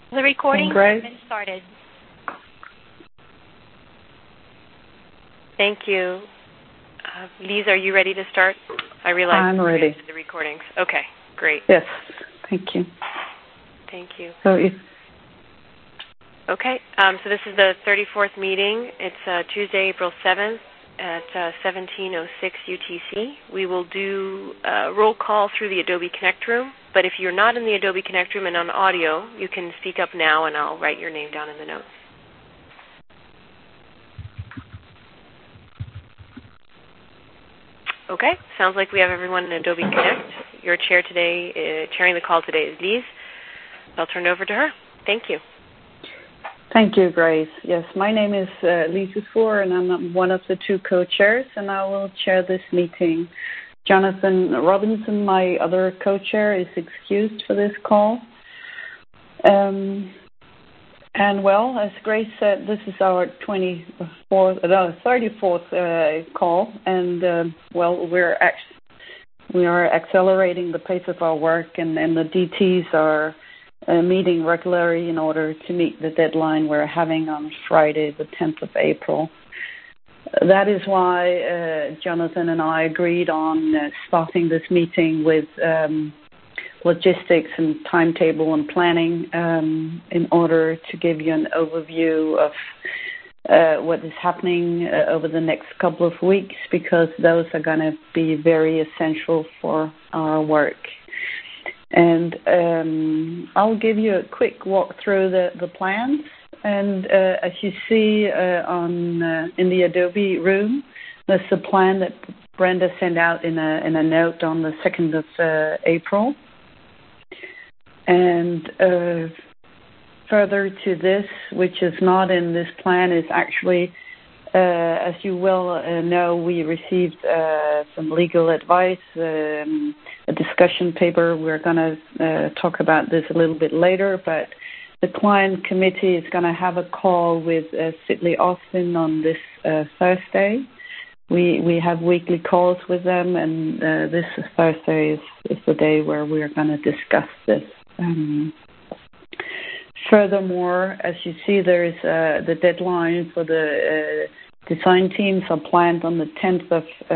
The recording has been started. Thank you. Lise, are you ready to start? I realize I'm ready. The recordings. Okay, great. Yes, thank you. Thank you. Okay, so this is the 34th meeting. It's Tuesday, April 7th at 17:06 UTC. We will do a roll call through the Adobe Connect room, but if you're not in the Adobe Connect room and on audio, you can speak up now and I'll write your name down in the notes. Okay, sounds like we have everyone in Adobe Connect. Your chair today, chairing the call today is Lise. I'll turn it over to her. Thank you. Thank you, Grace. Yes, my name is Lise Spoor, and I'm one of the two co-chairs, and I will chair this meeting. Jonathan Robinson, my other co-chair, is excused for this call. And, well, as Grace said, this is our 34th call, and, well, we are accelerating the pace of our work, and the DTs are meeting regularly in order to meet the deadline we're having on Friday, the 10th of April. That is why Jonathan and I agreed on starting this meeting with logistics and timetable and planning in order to give you an overview of what is happening over the next couple of weeks, because those are going to be very essential for our work. And I'll give you a quick walk through the plans. And as you see in the Adobe room, there's a plan that Brenda sent out in a note on the 2nd of April. And further to this, which is not in this plan, is actually, as you well know, we received some legal advice, a discussion paper. We're going to talk about this a little bit later, but the client committee is going to have a call with Sidley Austin on this Thursday. We have weekly calls with them, and this Thursday is the day where we're going to discuss this. Furthermore, as you see, there is the deadline for the design teams are planned on the 10th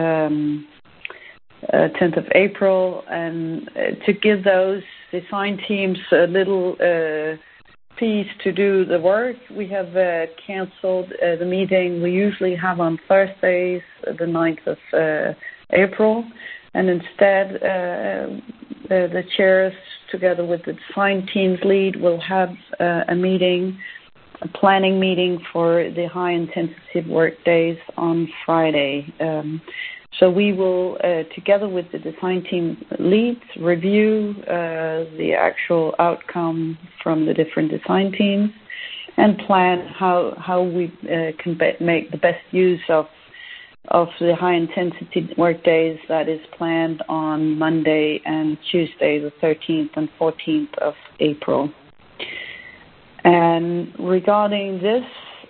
of April, and to give those design teams a little piece to do the work, we have canceled the meeting we usually have on Thursdays, the 9th of April, and instead the chairs, together with the design team's lead, will have a planning meeting for the high-intensity work days on Friday. So we will, together with the design team leads, review the actual outcome from the different design teams and plan how we can make the best use of the high-intensity work days that is planned on Monday and Tuesday, the 13th and 14th of April. And regarding this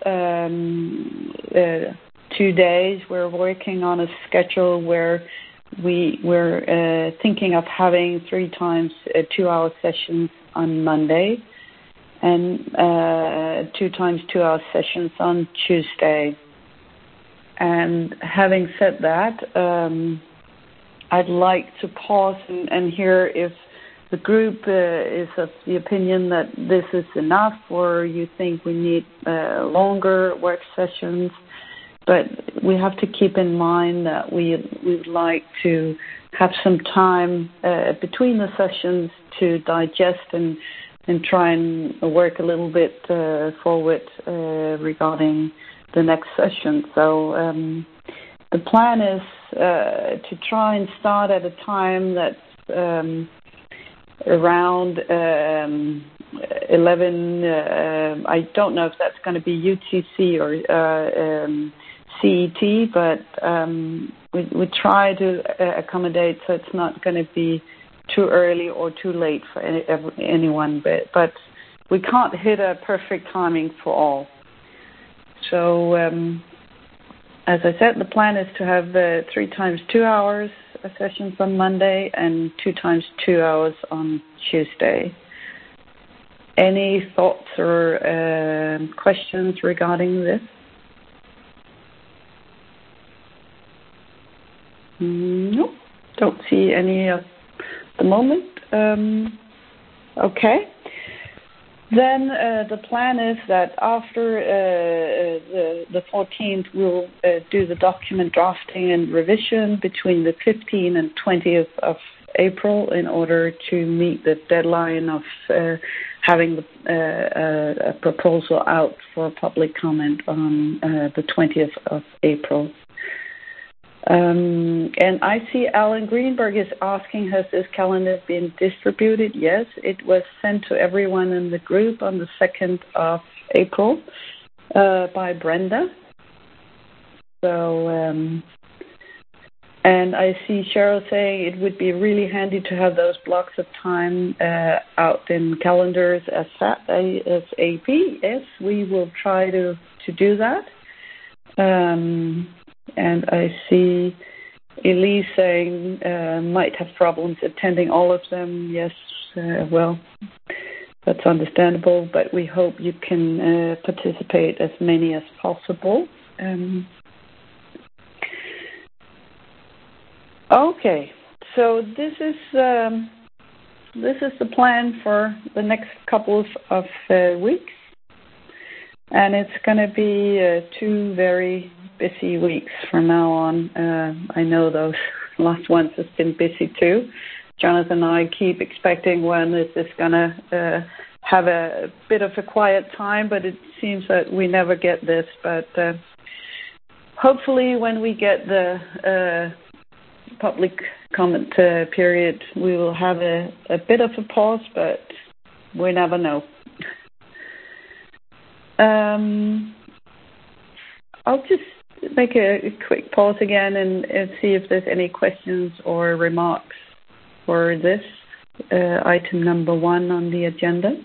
2 days, we're working on a schedule where we're thinking of having 3 times 2-hour sessions on Monday and 2 times 2-hour sessions on Tuesday. And having said that, I'd like to pause and hear if the group is of the opinion that this is enough, or you think we need longer work sessions. But we have to keep in mind that we would like to have some time between the sessions to digest and try and work a little bit forward regarding the next session. So the plan is to try and start at a time that's around 11. I don't know if that's going to be UTC or CET, but we try to accommodate so it's not going to be too early or too late for anyone. But we can't hit a perfect timing for all. So, as I said, the plan is to have 3 times 2 hours sessions on Monday and 2 times 2 hours on Tuesday. Any thoughts or questions regarding this? No, don't see any at the moment. Okay. Then the plan is that after the 14th, we'll do the document drafting and revision between the 15th and 20th of April in order to meet the deadline of having a proposal out for public comment on the 20th of April. And I see Alan Greenberg is asking, has this calendar been distributed? Yes, it was sent to everyone in the group on the 2nd of April by Brenda. So, and I see Cheryl saying it would be really handy to have those blocks of time out in calendars ASAP. Yes, we will try to do that. And I see Elise saying might have problems attending all of them. Yes, well, that's understandable, but we hope you can participate as many as possible. Okay, so this is the plan for the next couple of weeks, and it's going to be 2 very busy weeks from now on. I know those last ones have been busy too. Jonathan and I keep expecting when is this going to have a bit of a quiet time, but it seems that we never get this. But hopefully when we get the public comment period, we will have a bit of a pause, but we never know. I'll just make a quick pause again and see if there's any questions or remarks for this item number 1 on the agenda.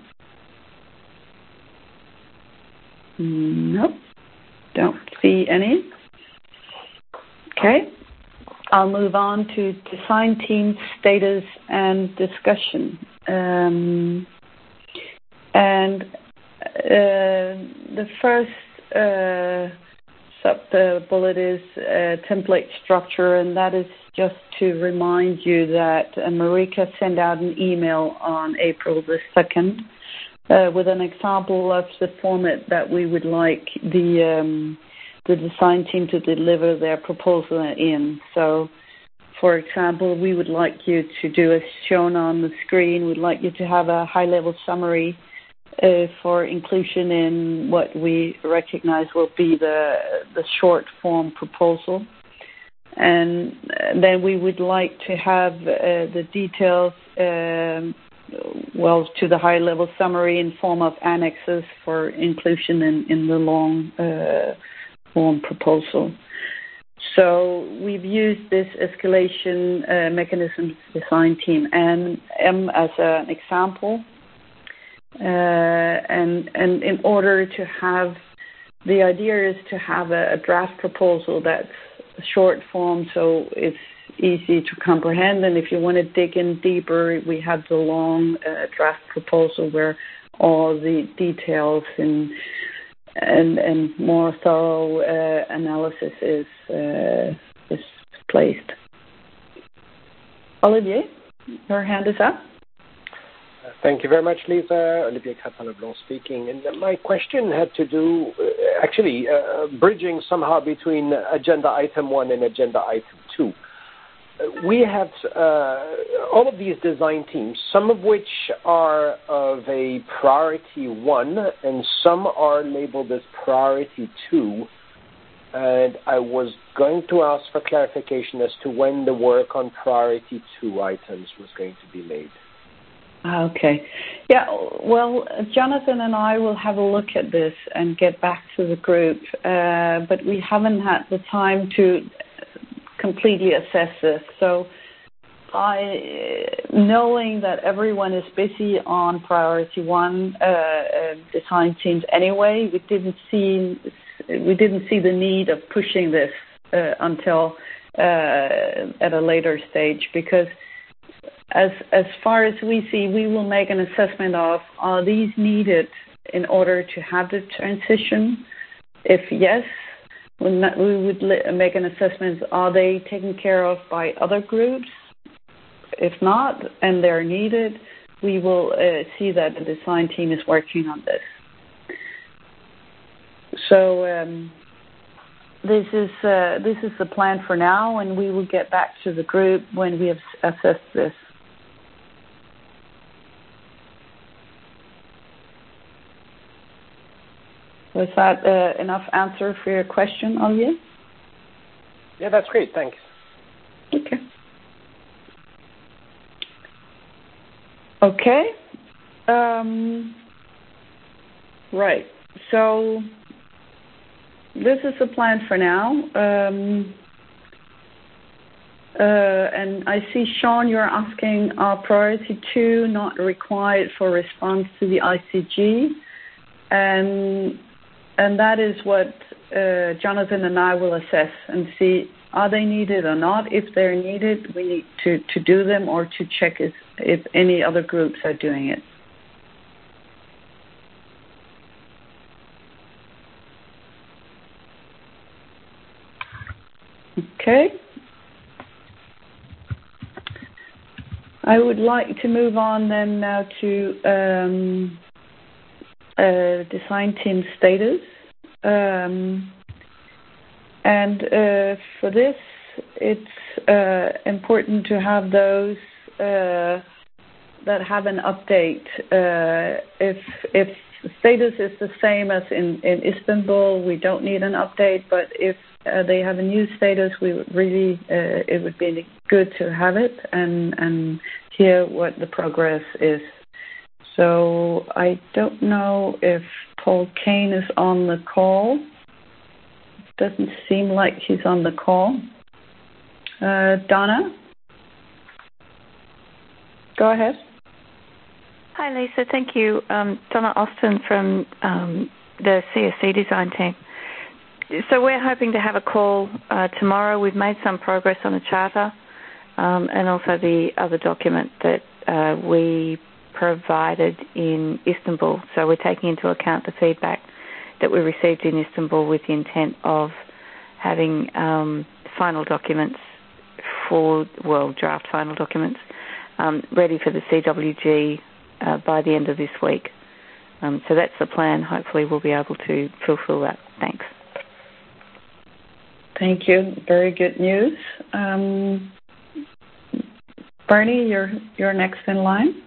Nope, don't see any. Okay, I'll move on to design team status and discussion. And the first sub-bullet is template structure, and that is just to remind you that Marika sent out an email on April the 2nd with an example of the format that we would like the design team to deliver their proposal in. So, for example, we would like you to do as shown on the screen. We'd like you to have a high-level summary for inclusion in what we recognize will be the short form proposal. And then we would like to have the details, to the high-level summary in form of annexes for inclusion in the long form proposal. So we've used this escalation mechanism design team and M as an example. And in order to have, the idea is to have a draft proposal that's short form, so it's easy to comprehend. And if you want to dig in deeper, we have the long draft proposal where all the details and more thorough analysis is placed. Olivier, your hand is up. Thank you very much, Lisa. Olivier Crapin-Leblanc speaking. And my question had to do, bridging somehow between agenda item 1 and agenda item 2. We have all of these design teams, some of which are of a priority 1, and some are labeled as priority 2. And I was going to ask for clarification as to when the work on priority 2 items was going to be made. Okay. Yeah, well, Jonathan and I will have a look at this and get back to the group, but we haven't had the time to completely assess this. So knowing that everyone is busy on priority 1 design teams anyway, we didn't see the need of pushing this until at a later stage, because as far as we see, we will make an assessment of, are these needed in order to have the transition? If yes, we would make an assessment, are they taken care of by other groups? If not, and they're needed, we will see that the design team is working on this. So this is the plan for now, and we will get back to the group when we have assessed this. Was that enough answer for your question, Olivier? Yeah, that's great. Thanks. Okay. Okay. Right. So this is the plan for now. And I see, Sean, you're asking, are priority 2 not required for response to the ICG? And that is what Jonathan and I will assess and see, are they needed or not? If they're needed, we need to do them or to check if any other groups are doing it. Okay. I would like to move on then now to design team status. And for this, it's important to have those that have an update. If status is the same as in Istanbul, we don't need an update, but if they have a new status, we would really, it would be good to have it and hear what the progress is. So I don't know if Paul Kane is on the call. Doesn't seem like he's on the call. Donna? Go ahead. Hi, Lisa. Thank you. Donna Austin from the CSC design team. So we're hoping to have a call tomorrow. We've made some progress on the charter and also the other document that we provided in Istanbul. So we're taking into account the feedback that we received in Istanbul with the intent of having final documents draft final documents ready for the CWG by the end of this week. So that's the plan. Hopefully we'll be able to fulfill that. Thanks. Thank you. Very good news. Bernie, you're next in line.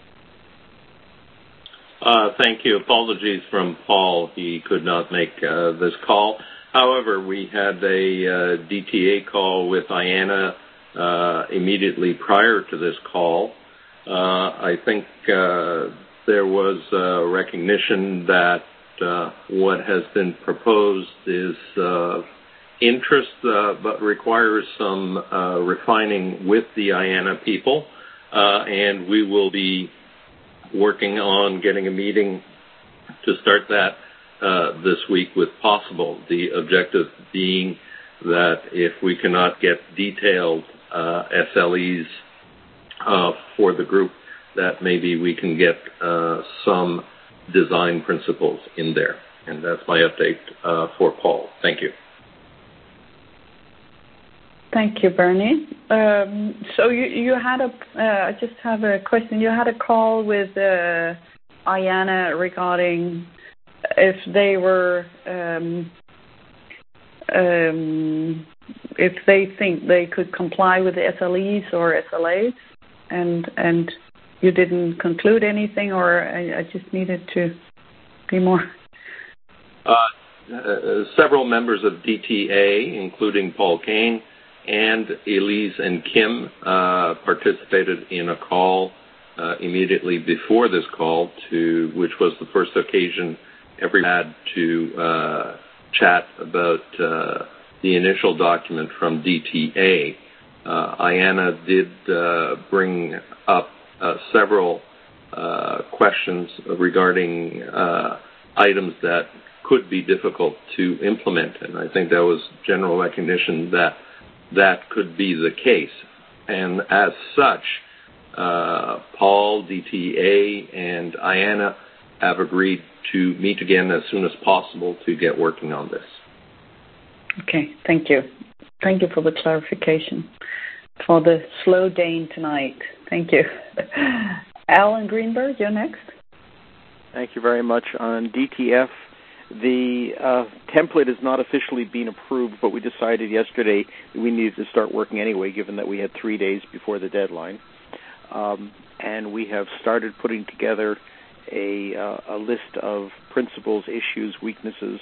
Thank you. Apologies from Paul. He could not make this call. However, we had a DTA call with IANA immediately prior to this call. I think there was recognition that what has been proposed is interest, but requires some refining with the IANA people, and we will be working on getting a meeting to start that this week with possible. The objective being that if we cannot get detailed SLEs for the group, that maybe we can get some design principles in there. And that's my update for Paul. Thank you. Thank you, Bernie. So you had I just have a question. You had a call with IANA regarding if they were, if they think they could comply with the SLEs or SLAs, and you didn't conclude anything, or I just needed to be more. Several members of DTA, including Paul Kane, and Elise and Kim participated in a call immediately before this call, which was the first occasion everyone had to chat about the initial document from DTA. IANA did bring up several questions regarding items that could be difficult to implement, and I think there was general recognition that that could be the case. And as such, Paul, DTA, and Ayanna have agreed to meet again as soon as possible to get working on this. Okay, thank you. Thank you for the clarification. For the slow Dane tonight. Thank you. Alan Greenberg, you're next. Thank you very much. On DTF, the template has not officially been approved, but we decided yesterday that we needed to start working anyway, given that we had 3 days before the deadline. And we have started putting together a list of principles, issues, weaknesses.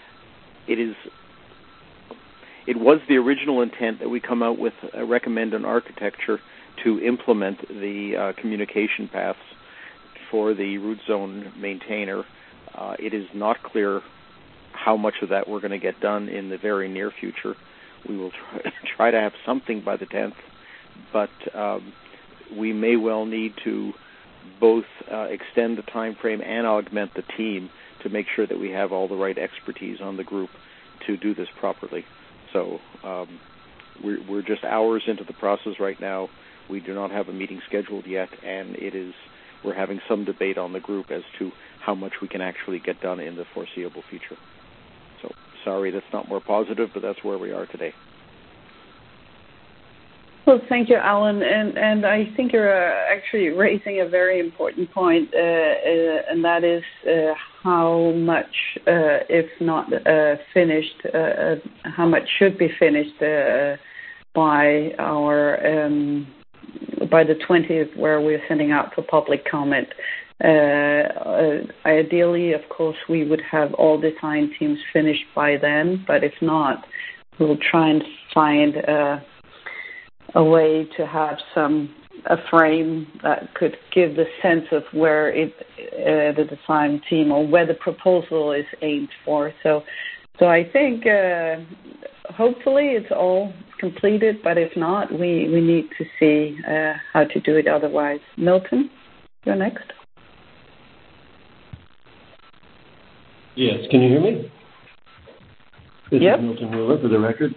It was the original intent that we come out with recommend an architecture to implement the communication paths for the root zone maintainer. It is not clear how much of that we're going to get done in the very near future. We will try to have something by the 10th, but we may well need to both extend the time frame and augment the team to make sure that we have all the right expertise on the group to do this properly. So we're just hours into the process right now. We do not have a meeting scheduled yet, and we're having some debate on the group as to how much we can actually get done in the foreseeable future. So sorry that's not more positive, but that's where we are today. Well, thank you, Alan. And I think you're actually raising a very important point, and that is how much, if not finished, how much should be finished by the 20th, where we're sending out for public comment. Ideally, of course, we would have all design teams finished by then, but if not, we'll try and find a way to have a frame that could give the sense of where the design team or where the proposal is aimed for. So I think hopefully it's all completed, but if not, we need to see how to do it otherwise. Milton, you're next. Yes, can you hear me? This Yep. is Milton Mueller for the record.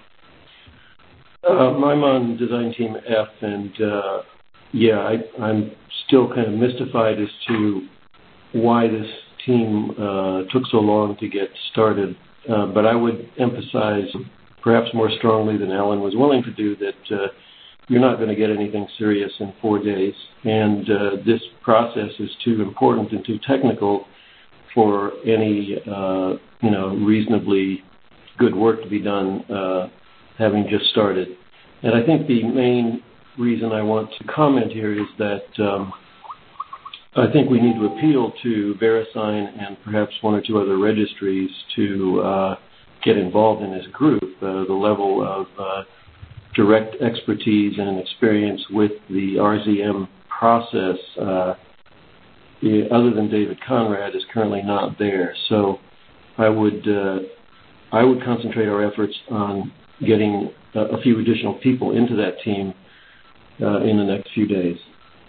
I'm on design team F, and I'm still kind of mystified as to why this team took so long to get started. But I would emphasize, perhaps more strongly than Alan was willing to do, that you're not going to get anything serious in 4 days, and this process is too important and too technical for any reasonably good work to be done having just started. And I think the main reason I want to comment here is that I think we need to appeal to VeriSign and perhaps one or two other registries to get involved in this group. The level of direct expertise and experience with the RZM process, other than David Conrad, is currently not there. So I would concentrate our efforts on getting a few additional people into that team in the next few days.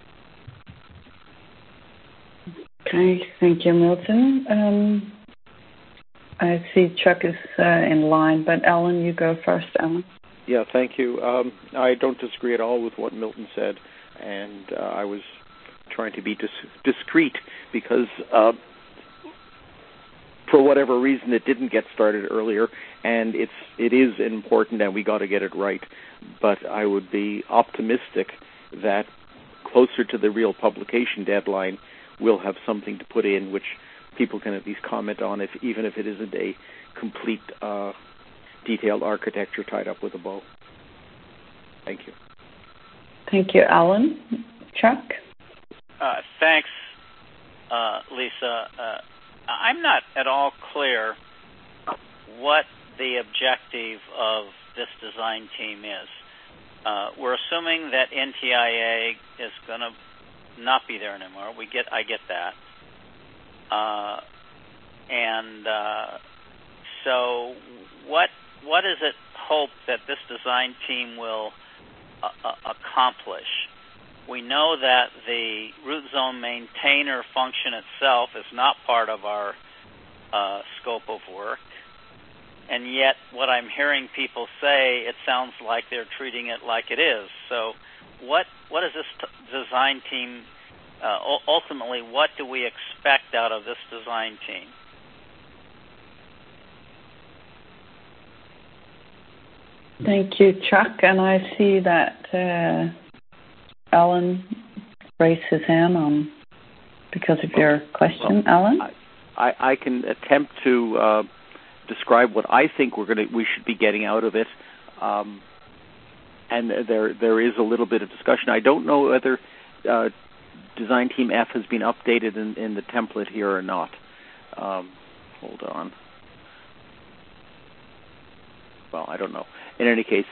Okay, thank you, Milton. I see Chuck is in line, but Alan, you go first, Alan. Yeah, thank you. I don't disagree at all with what Milton said, and I was trying to be discreet because for whatever reason it didn't get started earlier, and it is important and we got to get it right. But I would be optimistic that closer to the real publication deadline, we'll have something to put in which people can at least comment on, even if it isn't a complete detailed architecture tied up with a bow. Thank you. Thank you, Alan. Chuck? Thanks, Lisa. I'm not at all clear what the objective of this design team is. We're assuming that NTIA is going to not be there anymore. I get that. So what is it hoped that this design team will accomplish? We know that the root zone maintainer function itself is not part of our scope of work, and yet what I'm hearing people say, it sounds like they're treating it like it is. So what is this design team? Ultimately, what do we expect out of this design team? Thank you, Chuck. And I see that Alan raised his hand because of your question. Alan? I can attempt to describe what I think we should be getting out of it. And there is a little bit of discussion. I don't know whether Design Team F has been updated in the template here or not. Hold on. Well, I don't know. In any case,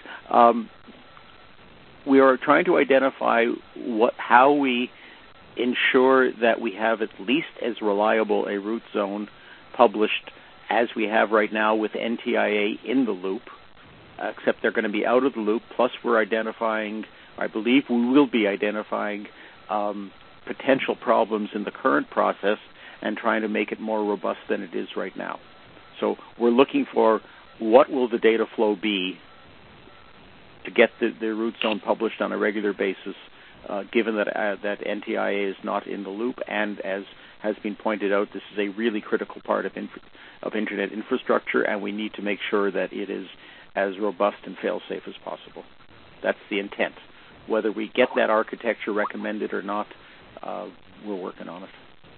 we are trying to identify how we ensure that we have at least as reliable a root zone published as we have right now with NTIA in the loop, except they're going to be out of the loop, plus we're identifying, I believe we will be identifying potential problems in the current process and trying to make it more robust than it is right now. So we're looking for what will the data flow be to get the root zone published on a regular basis, given that NTIA is not in the loop, and as has been pointed out, this is a really critical part of Internet infrastructure, and we need to make sure that it is as robust and fail-safe as possible. That's the intent. Whether we get that architecture recommended or not, we're working on it.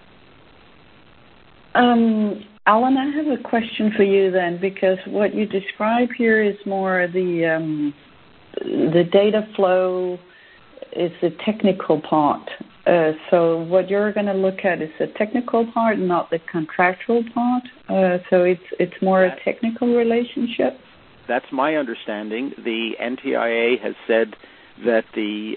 Alan, I have a question for you then, because what you describe here is more the data flow is the technical part. So what you're going to look at is the technical part, not the contractual part. So it's more a technical relationship. That's my understanding. The NTIA has said that the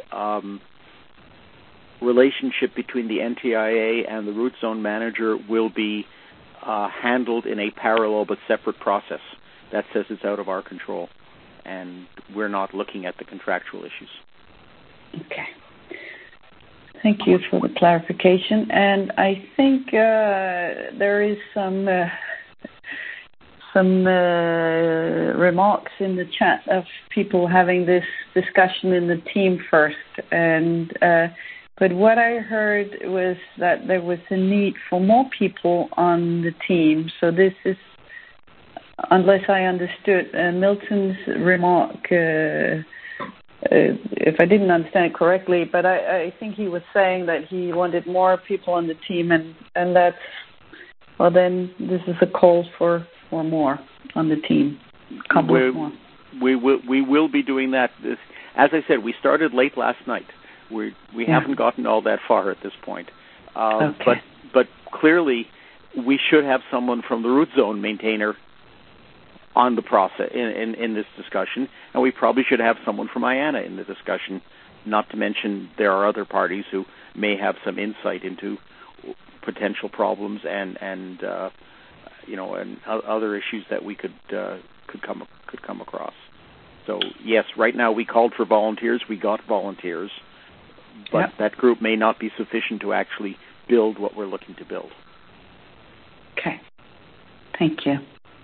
relationship between the NTIA and the root zone manager will be handled in a parallel but separate process. That says it's out of our control, and we're not looking at the contractual issues. Okay. Thank you for the clarification. And I think there is some remarks in the chat of people having this discussion in the team first. And but what I heard was that there was a need for more people on the team. So this is, unless I understood Milton's remark, if I didn't understand it correctly, but I think he was saying that he wanted more people on the team, and that's, well, then this is a call for more on the team. More. We will be doing that. As I said, we started late last night. We haven't gotten all that far at this point. Okay. But clearly, we should have someone from the root zone maintainer on the process in this discussion, and we probably should have someone from IANA in the discussion, not to mention there are other parties who may have some insight into potential problems and other issues that we could come across. So yes, right now we called for volunteers, we got volunteers, but that group may not be sufficient to actually build what we're looking to build. Okay, thank you.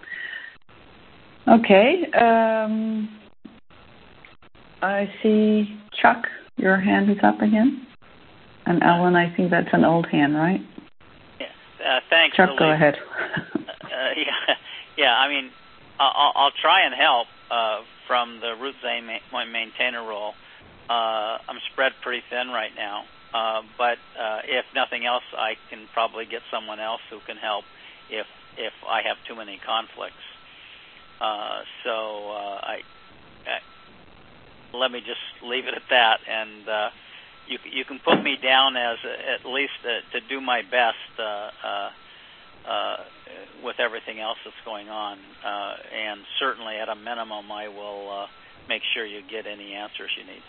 Okay, I see Chuck, your hand is up again. And Alan, I think that's an old hand, right? Yes, thanks. Chuck, go ahead. I mean, I'll try and help from the root zone maintainer role. I'm spread pretty thin right now, but if nothing else, I can probably get someone else who can help if I have too many conflicts. Let me just leave it at that, and you can put me down as at least to do my best with everything else that's going on, and certainly at a minimum I will make sure you get any answers you need.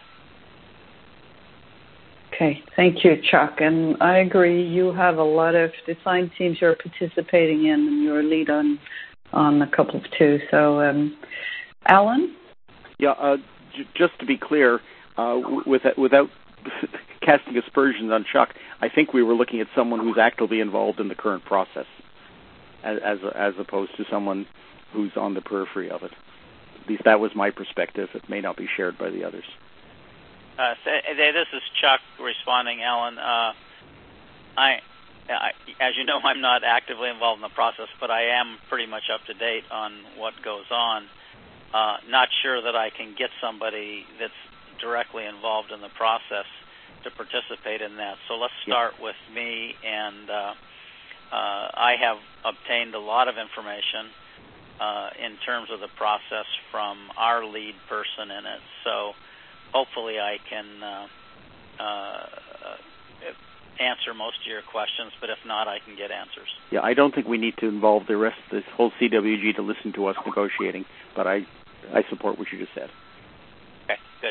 Okay, thank you, Chuck. And I agree, you have a lot of design teams you're participating in, and you're a lead on a couple of two. So, Alan? Yeah, just to be clear, without casting aspersions on Chuck, I think we were looking at someone who's actively involved in the current process, as opposed to someone who's on the periphery of it. At least that was my perspective. It may not be shared by the others. This is Chuck responding, Alan. I, as you know, I'm not actively involved in the process, but I am pretty much up to date on what goes on. Not sure that I can get somebody that's directly involved in the process to participate in that. So let's start with me, and I have obtained a lot of information in terms of the process from our lead person in it. So hopefully I can answer most of your questions, but if not, I can get answers. Yeah, I don't think we need to involve the rest of this whole CWG to listen to us negotiating, but I support what you just said. Okay, good.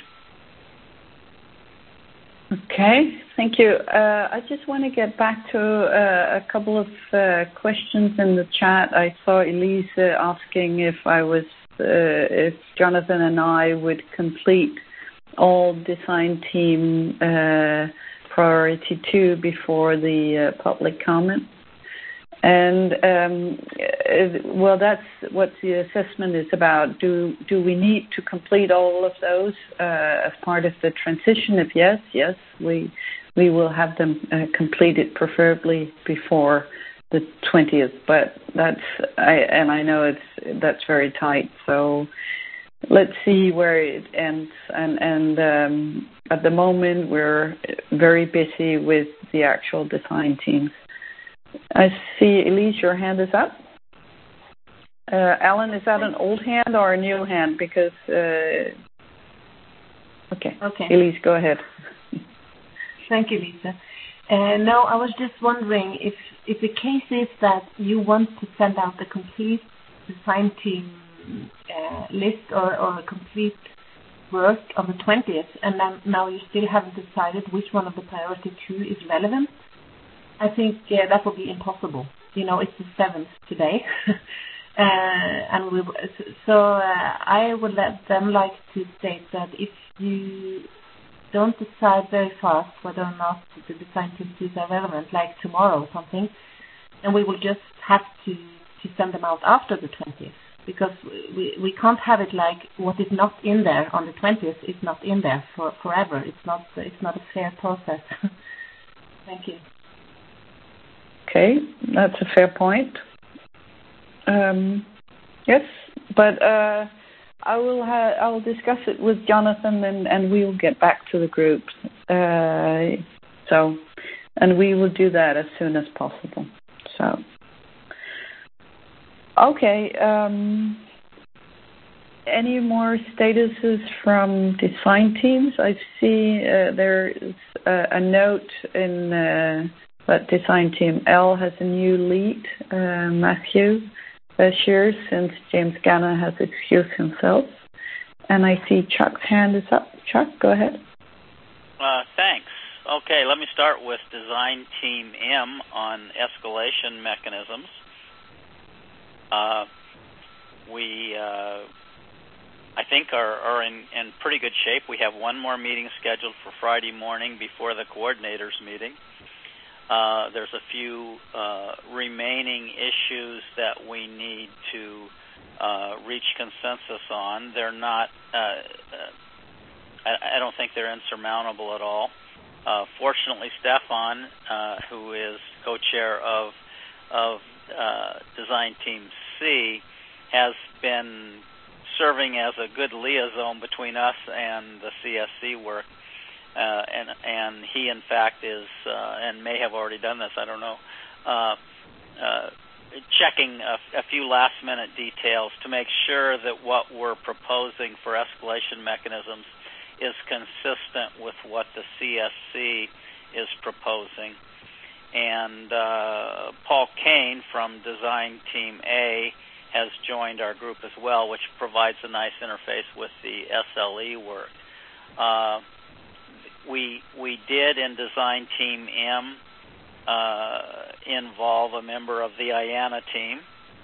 Okay, thank you. I just want to get back to a couple of questions in the chat. I saw Elise asking if Jonathan and I would complete all design team priority 2 before the public comment. And, well, that's what the assessment is about. Do we need to complete all of those as part of the transition? If yes, we will have them completed, preferably before the 20th. But I know that's very tight. So let's see where it ends. And at the moment, we're very busy with the actual design teams. I see, Elise, your hand is up. Alan, is that an old hand or a new hand? Because, okay. Elise, go ahead. Thank you, Lisa. No, I was just wondering if the case is that you want to send out the complete design team list or a complete work on the 20th, and now you still haven't decided which one of the priority 2 is relevant. I think that will be impossible. You know, it's the 7th today. I would let them like to state that if you don't decide very fast whether or not the design teams are relevant, like tomorrow or something, then we will just have to send them out after the 20th, because we can't have it like what is not in there on the 20th is not in there forever. It's not a fair process. Thank you. Okay, that's a fair point. Yes, but I will discuss it with Jonathan, and we will get back to the group. And we will do that as soon as possible. So, okay. Any more statuses from design teams? I see there is a note in. But design team L has a new lead, Matthew Shears, since James Ganna has excused himself. And I see Chuck's hand is up. Chuck, go ahead. Thanks. Okay, let me start with design team M on escalation mechanisms. We, I think, are in pretty good shape. We have one more meeting scheduled for Friday morning before the coordinators meeting. There's a few remaining issues that we need to reach consensus on. They're not, I don't think they're insurmountable at all. Fortunately, Stefan, who is co-chair of Design Team C, has been serving as a good liaison between us and the CSC work. And he, in fact, is, and may have already done this, I don't know, checking a few last-minute details to make sure that what we're proposing for escalation mechanisms is consistent with what the CSC is proposing. And Paul Kane from Design Team A has joined our group as well, which provides a nice interface with the SLE work. We did in Design Team M involve a member of the IANA team,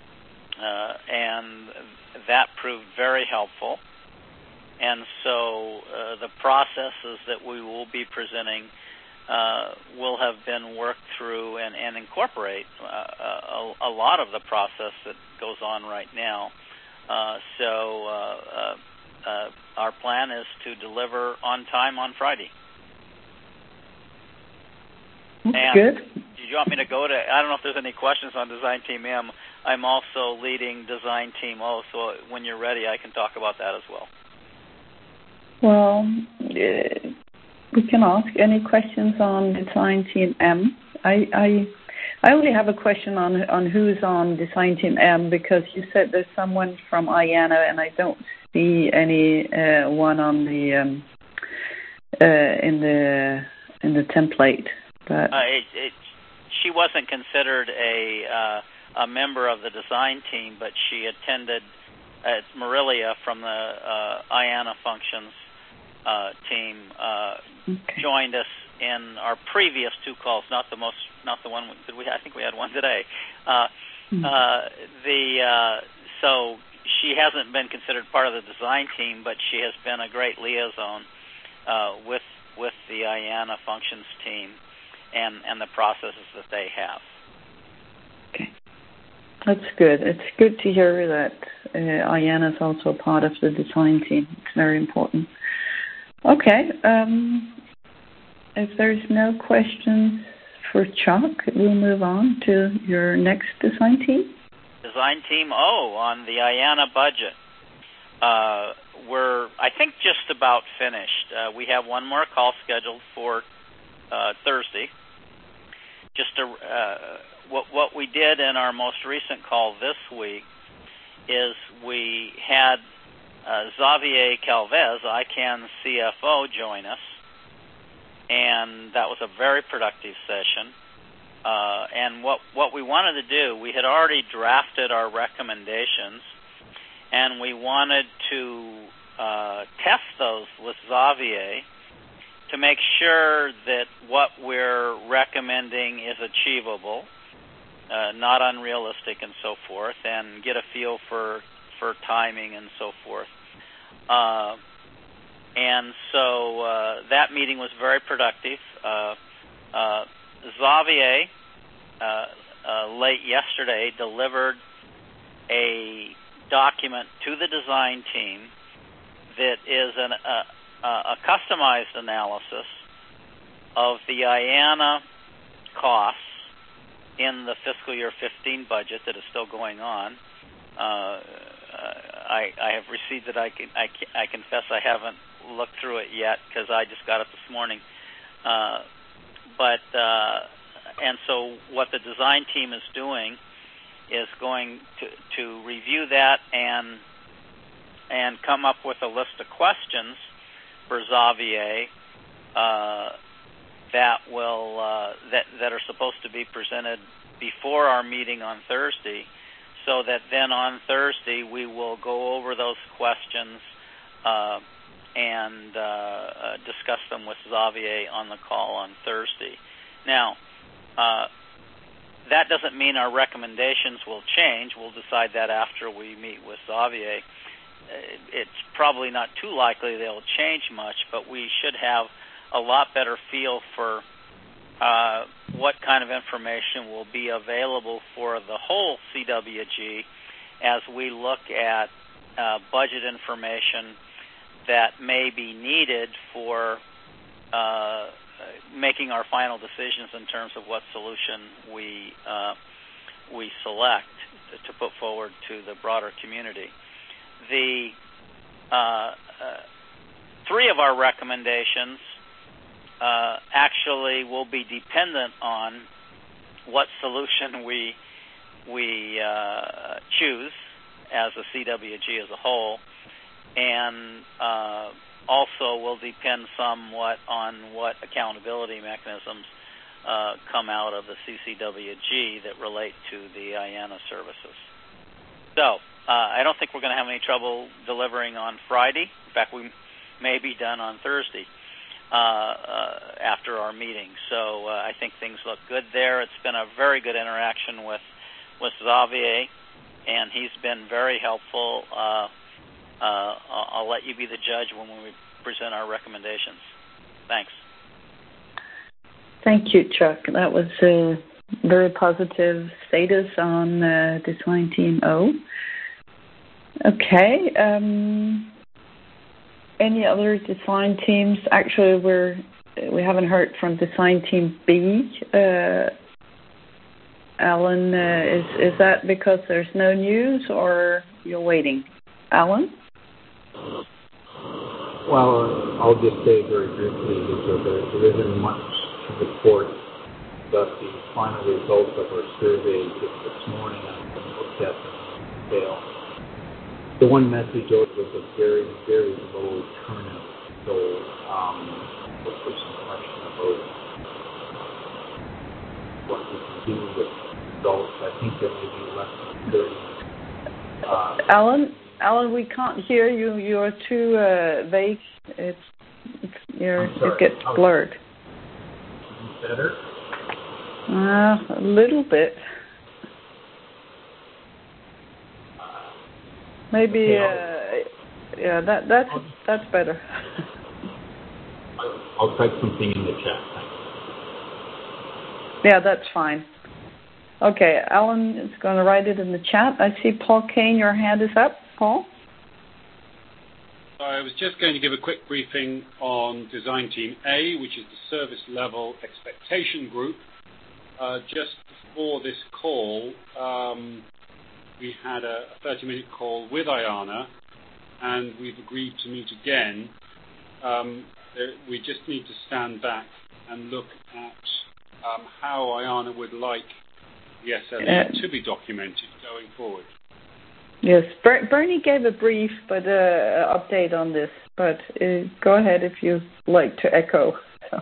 and that proved very helpful. And so the processes that we will be presenting will have been worked through and incorporate a lot of the process that goes on right now. our plan is to deliver on time on Friday. That's good. Do you want me to go to, I don't know if there's any questions on Design Team M. I'm also leading Design Team O, so when you're ready, I can talk about that as well. Well, we can ask any questions on Design Team M. I only have a question on who's on Design Team M, because you said there's someone from IANA, and I don't see any one on the in the template. But she wasn't considered a member of the design team, but she attended. It's Marilia from the IANA Functions team. Joined us in our previous two calls, not the one. I think we had one today. So she hasn't been considered part of the design team, but she has been a great liaison with the IANA Functions team and the processes that they have. Okay, that's good. It's good to hear that IANA is also part of the design team. It's very important. Okay. If there's no questions for Chuck, we'll move on to your next design team. Design Team O on the IANA budget. We're, I think, just about finished. We have one more call scheduled for Thursday. Just what we did in our most recent call this week is we had Xavier Calvez, ICANN CFO, join us, and that was a very productive session. And what we wanted to do, we had already drafted our recommendations, and we wanted to test those with Xavier to make sure that what we're recommending is achievable, not unrealistic and so forth, and get a feel for timing and so forth. And so that meeting was very productive. Xavier, late yesterday, delivered a document to the design team that is a customized analysis of the IANA costs in the fiscal year 15 budget that is still going on. I have received it. I confess I haven't looked through it yet because I just got it this morning. And so what the design team is doing is going to review that and come up with a list of questions for Xavier that are supposed to be presented before our meeting on Thursday, so that then on Thursday we will go over those questions and discuss them with Xavier on the call on Thursday. Now, that doesn't mean our recommendations will change. We'll decide that after we meet with Xavier. It's probably not too likely they'll change much, but we should have a lot better feel for what kind of information will be available for the whole CWG as we look at budget information that may be needed for making our final decisions in terms of what solution we select to put forward to the broader community. The three of our recommendations actually will be dependent on what solution we choose as a CWG as a whole, and also will depend somewhat on what accountability mechanisms come out of the CCWG that relate to the IANA services. So I don't think we're going to have any trouble delivering on Friday. In fact, we may be done on Thursday after our meeting. So I think things look good there. It's been a very good interaction with Xavier, and he's been very helpful. I'll let you be the judge when we present our recommendations. Thanks. Thank you, Chuck. That was a very positive status on Design Team O. Okay. any other design teams? Actually, we haven't heard from design team B. Alan, is that because there's no news, or you're waiting? Alan? Well, I'll just say very briefly that there isn't much to report about the final results of our survey. Just this morning, I looked at them in detail. The one message out was a very, very low turnout. So, look for some question about what we can do with results. I think there may be less than 30. Alan, we can't hear you. You're too vague. It gets blurred. Better? A little bit. Maybe. That's better. I'll type something in the chat. Yeah, that's fine. Okay, Alan is going to write it in the chat. I see Paul Kane, your hand is up. Paul? I was just going to give a quick briefing on Design Team A, which is the Service Level Expectation Group. Just before this call, we had a 30-minute call with IANA, and we've agreed to meet again. We just need to stand back and look at how IANA would like the SLE to be documented going forward. Yes, Bernie gave a brief update on this, but go ahead if you'd like to echo. So.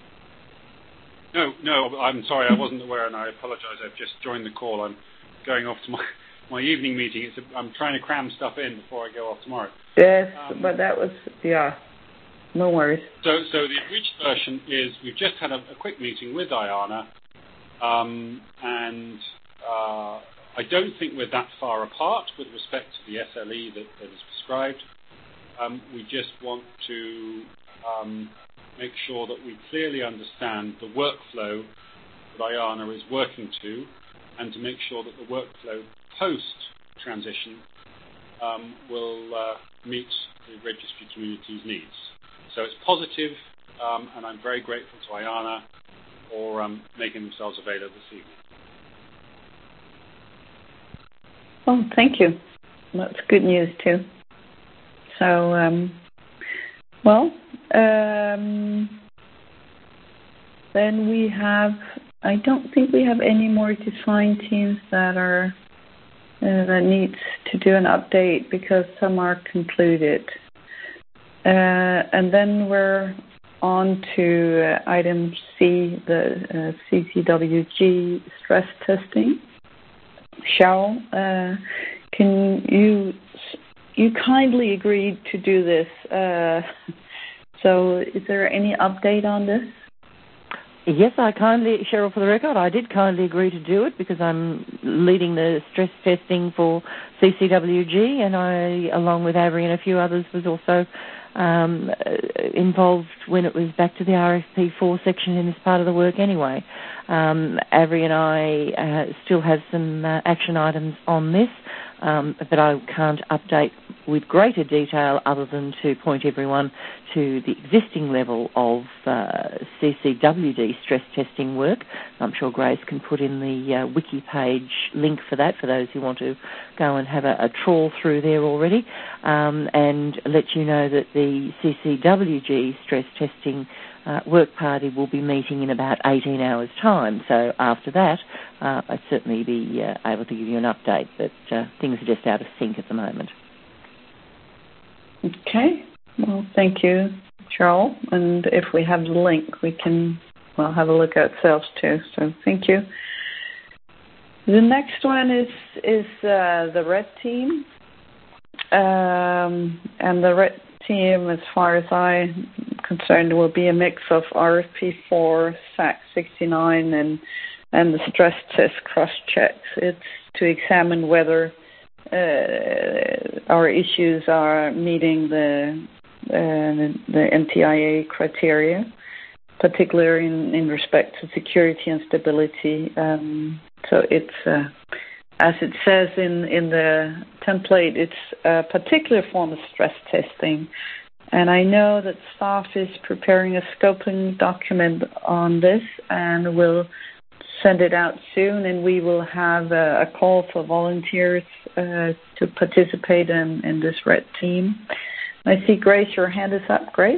No, I'm sorry, I wasn't aware, and I apologize. I've just joined the call. I'm going off to my evening meeting. I'm trying to cram stuff in before I go off tomorrow. Yes, but that was, no worries. So the abridged version is we've just had a quick meeting with IANA, and I don't think we're that far apart with respect to the SLE that is prescribed. We just want to make sure that we clearly understand the workflow that IANA is working to, and to make sure that the workflow post-transition will meet the registry community's needs. So it's positive, and I'm very grateful to IANA for making themselves available this evening. Oh, thank you. That's good news, too. So, then we have, I don't think we have any more design teams that needs to do an update because some are concluded. And then we're on to item C, the CCWG stress testing. Cheryl, can you kindly agreed to do this? So is there any update on this? Yes, Cheryl, for the record, I did kindly agree to do it because I'm leading the stress testing for CCWG, and I, along with Avery and a few others, was also involved when it was back to the RFP4 section in this part of the work anyway. Avery and I still have some action items on this, but I can't update with greater detail other than to point everyone to the existing level of CCWD stress testing work. I'm sure Grace can put in the wiki page link for that for those who want to go and have a trawl through there already, and let you know that the CCWG stress testing work party will be meeting in about 18 hours' time. So after that, I'd certainly be able to give you an update, but things are just out of sync at the moment. Okay. Well, thank you, Cheryl. And if we have the link, we can have a look at ourselves too. So thank you. The next one is the red team. And the red team, as far as I'm concerned, will be a mix of RFP4, SAC 69, and the stress test cross-checks. It's to examine whether our issues are meeting the NTIA criteria, particularly in respect to security and stability. So it's, as it says in the template, it's a particular form of stress testing And I know that staff is preparing a scoping document on this and will send it out soon, and we will have a call for volunteers to participate in this RED team. I see, Grace, your hand is up. Grace?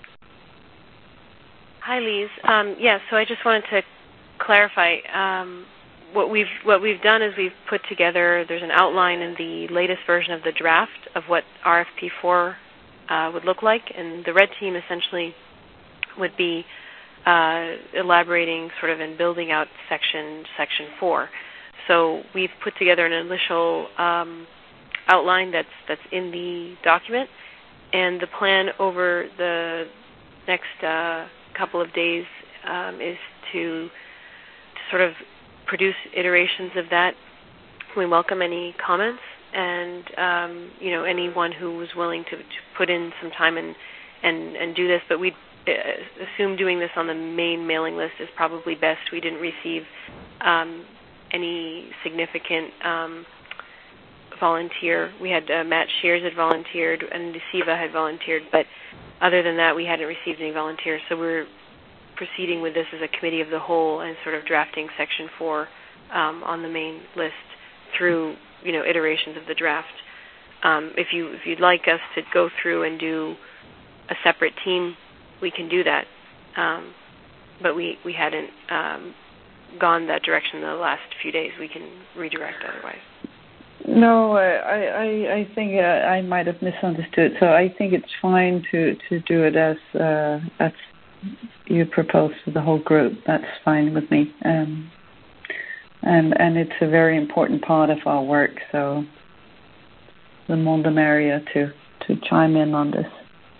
Hi, Lise. So I just wanted to clarify. What we've done is we've put together, there's an outline in the latest version of the draft of what RFP4 would look like, and the RED team essentially would be elaborating sort of and building out section 4. So we've put together an initial outline that's in the document, and the plan over the next couple of days is to sort of produce iterations of that. We welcome any comments and anyone who was willing to put in some time and do this. But we assume doing this on the main mailing list is probably best. We didn't receive any significant volunteer. We had Matt Shears had volunteered and Siva had volunteered, but other than that, we hadn't received any volunteers. So we're proceeding with this as a committee of the whole and sort of drafting Section 4 on the main list through iterations of the draft. If you'd like us to go through and do a separate team, we can do that. But we hadn't gone that direction in the last few days. We can redirect otherwise. No, I think I might have misunderstood. So I think it's fine to do it as you propose to the whole group. That's fine with me. And it's a very important part of our work. So the more the merrier to chime in on this.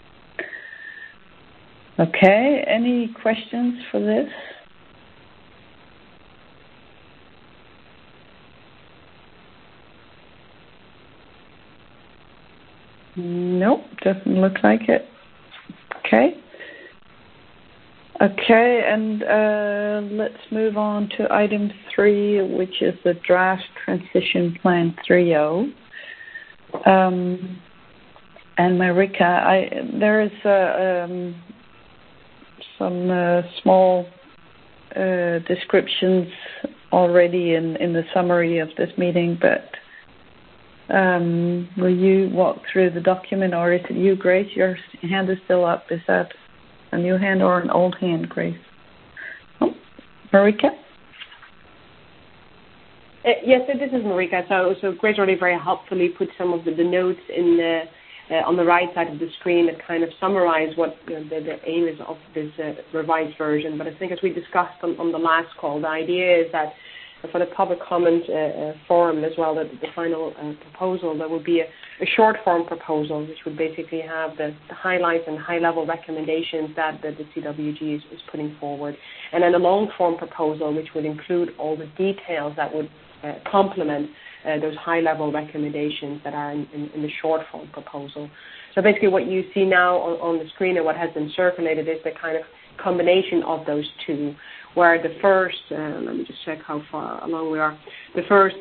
Okay. Any questions for this? Nope, doesn't look like it. Okay, and let's move on to item 3, which is the draft transition plan 3.0. And Marika, there is some small descriptions already in the summary of this meeting, but will you walk through the document, or is it you, Grace? Your hand is still up. Is that a new hand or an old hand, Grace? Oh, Marika? Yes, this is Marika. So Grace already very helpfully put some of the notes in on the right side of the screen that kind of summarize what the aim is of this revised version. But I think as we discussed on the last call, the idea is that for the public comment forum as well, the final proposal, there will be a short form proposal, which would basically have the highlights and high-level recommendations that the CWG is putting forward, and then a long form proposal, which would include all the details that would complement those high-level recommendations that are in the short form proposal. So basically what you see now on the screen and what has been circulated is the kind of combination of those two, where the first, let me just check how far along we are, the first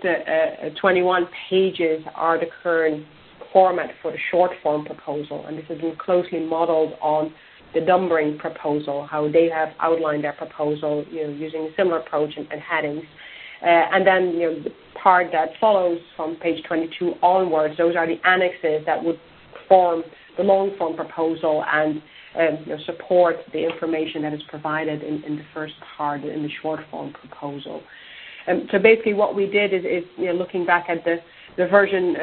21 pages are the current format for the short form proposal, and this has been closely modeled on the Dumbring proposal, how they have outlined their proposal, using a similar approach and headings. And then the part that follows from page 22 onwards, those are the annexes that would form the long form proposal and support the information that is provided in the first part, in the short form proposal. So basically what we did is looking back at the version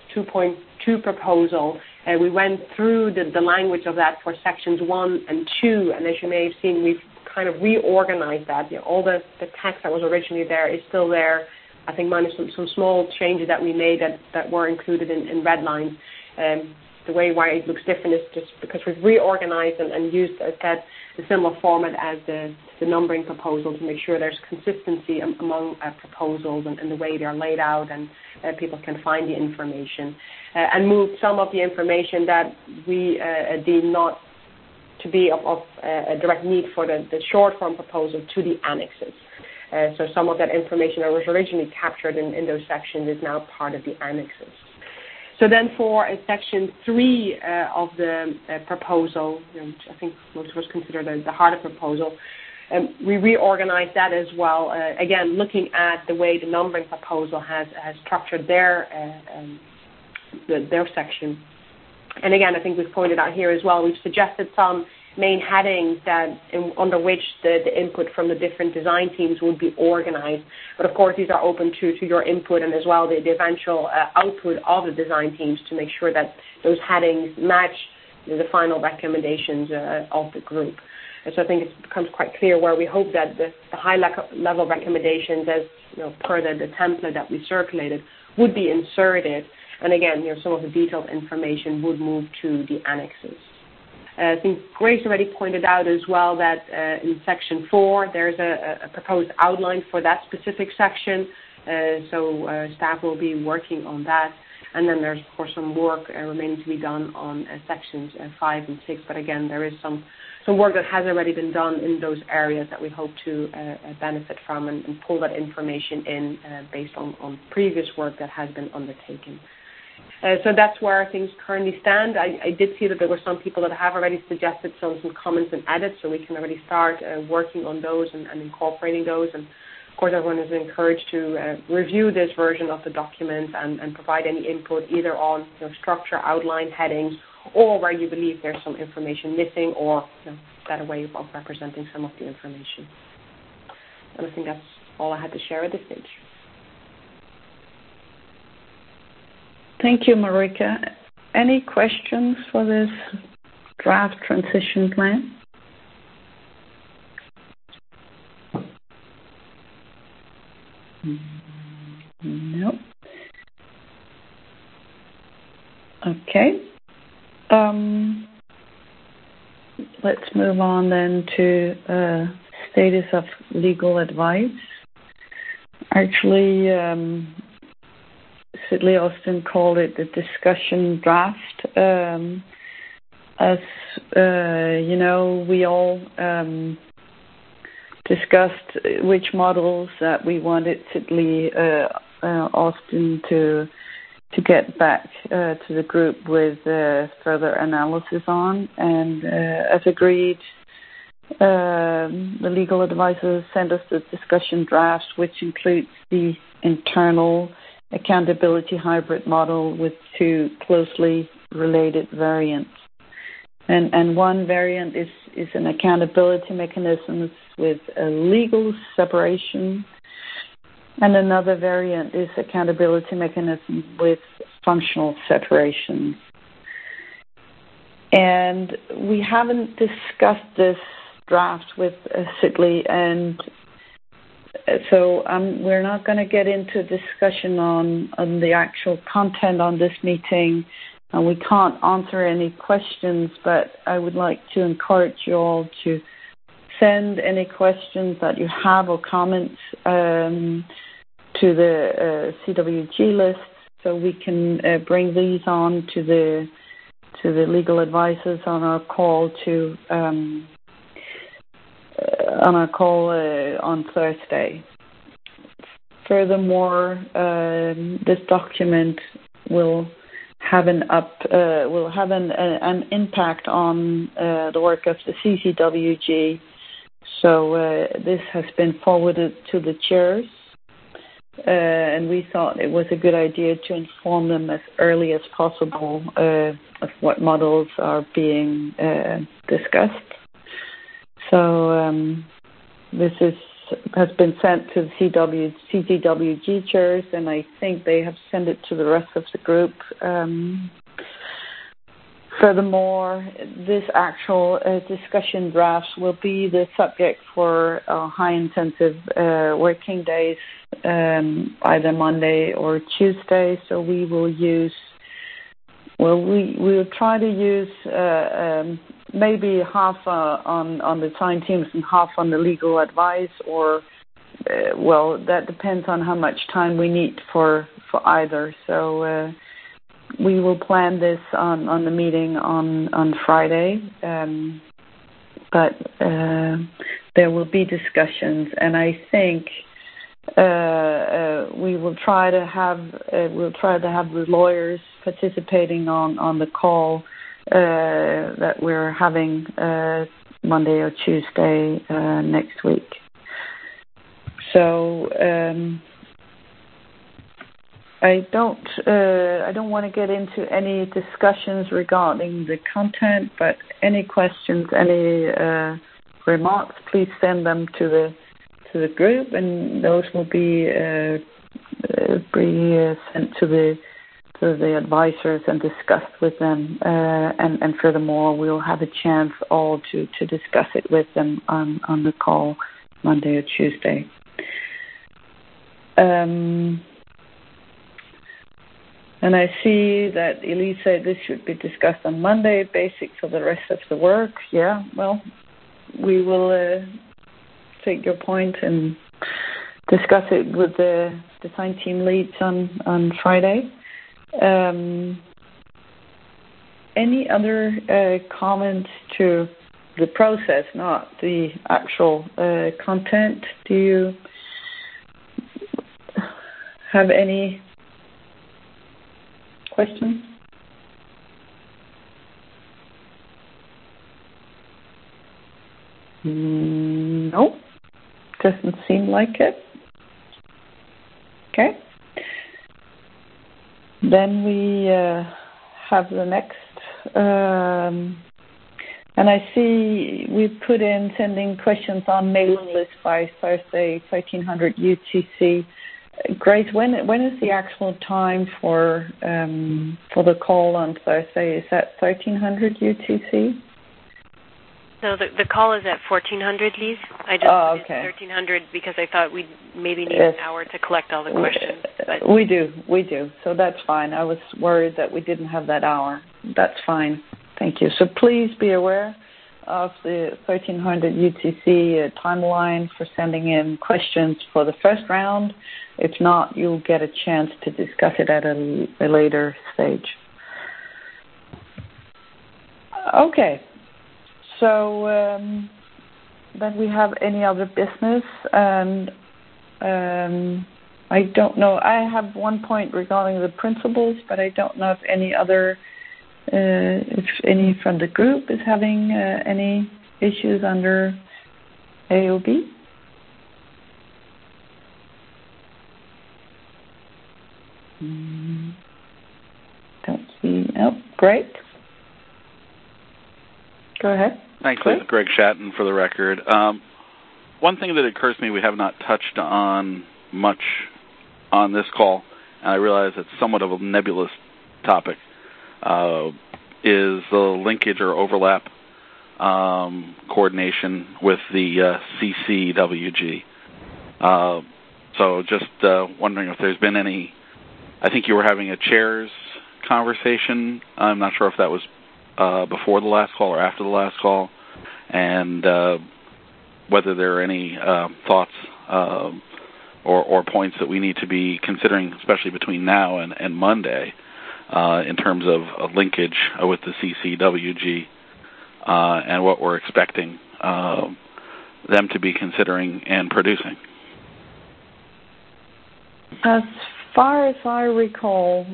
2.2 proposal, and we went through the language of that for sections 1 and 2, and as you may have seen, we've kind of reorganized that. All the text that was originally there is still there, I think minus some small changes that we made that were included in red lines. The way why it looks different is just because we've reorganized and used, as I said, the similar format as the numbering proposal to make sure there's consistency among proposals and the way they're laid out, and people can find the information, and move some of the information that we deem not to be of a direct need for the short form proposal to the annexes. So some of that information that was originally captured in those sections is now part of the annexes. So then for Section 3 of the proposal, which I think most of us consider the harder proposal, we reorganized that as well, again, looking at the way the numbering proposal has structured their section. And again, I think we've pointed out here as well, we've suggested some main headings under which the input from the different design teams would be organized. But of course, these are open to your input and as well the eventual output of the design teams to make sure that those headings match the final recommendations of the group. And so I think it becomes quite clear where we hope that the high-level recommendations, as per the template that we circulated, would be inserted. And again, some of the detailed information would move to the annexes. I think Grace already pointed out as well that in Section 4, there's a proposed outline for that specific section. So staff will be working on that. And then there's, of course, some work remaining to be done on Sections 5 and 6. But again, there is some work that has already been done in those areas that we hope to benefit from and pull that information in based on previous work that has been undertaken. So that's where things currently stand. I did see that there were some people that have already suggested some comments and edits, so we can already start working on those and incorporating those. And of course, everyone is encouraged to review this version of the document and provide any input either on structure, outline, headings, or where you believe there's some information missing or better way of representing some of the information. And I think that's all I had to share at this stage. Thank you, Marika. Any questions for this draft transition plan? No. Okay. Let's move on then to status of legal advice. Actually, Sidley Austin called it the discussion draft. As you know, we all discussed which models that we wanted Sidley Austin to get back to the group with further analysis on. And as agreed, the legal advisors sent us the discussion draft, which includes the internal accountability hybrid model with two closely related variants. And one variant is an accountability mechanism with a legal separation, and another variant is accountability mechanism with functional separation. And we haven't discussed this draft with Sidley, and so we're not going to get into discussion on the actual content on this meeting, and we can't answer any questions, but I would like to encourage you all to send any questions that you have or comments to the CWG list, so we can bring these on to the legal advisors on our call on Thursday. Furthermore, this document will have an impact on the work of the CCWG. So this has been forwarded to the chairs, and we thought it was a good idea to inform them as early as possible of what models are being discussed. So this has been sent to the CCWG chairs, and I think they have sent it to the rest of the group. Furthermore, this actual discussion draft will be the subject for high-intensive working days, either Monday or Tuesday. So we will we'll try to use maybe half on the design teams and half on the legal advice, or that depends on how much time we need for either. So we will plan this on the meeting on Friday, but there will be discussions, and I think we will try to have the lawyers participating on the call that we're having Monday or Tuesday next week. So I don't want to get into any discussions regarding the content, but any questions, any remarks, please send them to the group, and those will be sent to the advisors and discussed with them. And furthermore, we'll have a chance all to discuss it with them on the call Monday or Tuesday. And I see that Elise said this should be discussed on Monday, basic for the rest of the work. Yeah, well, we will take your point and discuss it with the design team leads on Friday. Any other comments to the process, not the actual content? Do you have any questions? No, doesn't seem like it. Okay. Then we have the next, and I see we put in sending questions on mailing list by Thursday, 1300 UTC. Grace, when is the actual time for the call on Thursday? Is that 1300 UTC? No, the call is at 1400, Lise. I just did 1300 because I thought we'd maybe need an hour to collect all the questions. But. We do. So that's fine. I was worried that we didn't have that hour. That's fine. Thank you. So please be aware of the 1300 UTC timeline for sending in questions for the first round. If not, you'll get a chance to discuss it at a later stage. Okay. So then we have any other business, and I don't know. I have one point regarding the principles, but I don't know if any other, if any from the group is having any issues under AOB. Don't see. Oh, great. Go ahead. Thanks, Lisa. Greg Shatton for the record. One thing that occurs to me we have not touched on much on this call, and I realize it's somewhat of a nebulous topic, is the linkage or overlap coordination with the CCWG. So just wondering if there's been any, I think you were having a chairs conversation. I'm not sure if that was before the last call or after the last call, and whether there are any thoughts or points that we need to be considering, especially between now and Monday, in terms of a linkage with the CCWG and what we're expecting them to be considering and producing. As far as I recall,